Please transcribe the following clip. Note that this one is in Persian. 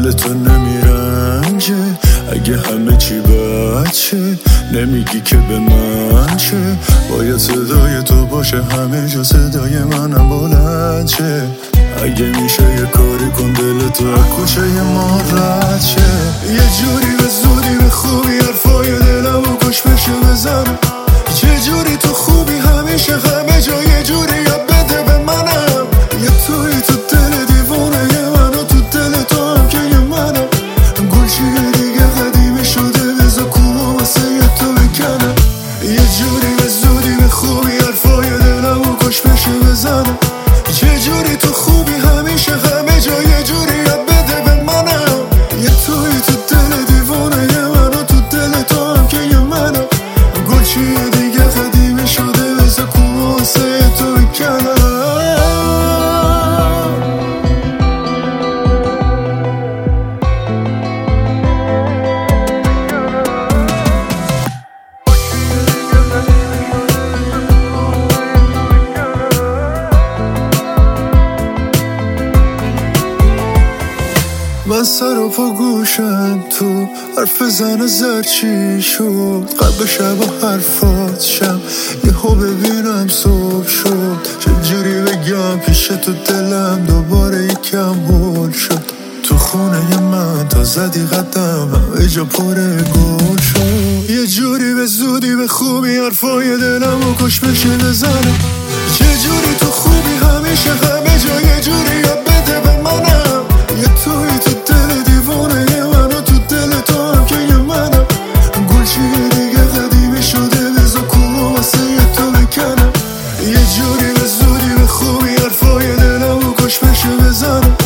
دل تو نمیرنجه؟ اگه همه چی بچه نمیگی که به من چه؟ باید صدای تو باشه همه جا، صدای منم بلند شه. اگه میشه یه کاری کن دل تو از کوچه ما رد شه. یه جوری به زودی به خوبی حرفای دلمو گوش بشه بزنم. چه جوری تو خوبی همیشه همه جا، یه جوری یاد بده به منم. یه توی تو دل دیوونه یه منو تو دل تو هم که یه منم. گلچیه دیگه قدیمی شده بزا کوها واسه یه تو بکنم. یه جوری به زودی به خوبی حرفای دلمو گوش بشه بزنم. چه جوری تو خوبی همیشه همه جا، یه جوری یاد بده به منم. یه توی تو دل دیوونه یه منو تو دل تو هم که یه منم. گلچیه دیگه قدیمی شده بزا کوها واسه یه تو بکنم. من سر و پا گوشم تو حرف زن زرچی شد. قلب شب و حرفات شم یهو ببینم صبح شد. چجوری بگم پیش تو دلم دوباره یکم هول شد. تو خونه من تا زدی قدم همه جا پر گل شد. یه جوری به زودی به خوبی حرفای دلم و کش بشه بزنم. چه جوری تو خوبی همیشه همه جا، یه جوری یاد بده به منم. یه توی تو دل دیوونه یه منو تو دل تو هم که یه منم. گلچیه دیگه قدیمی شده بزا کوها واسه یه تو بکنم. یه جوری به زودی به خوبی حرفای دلم و کش بشه بزنم.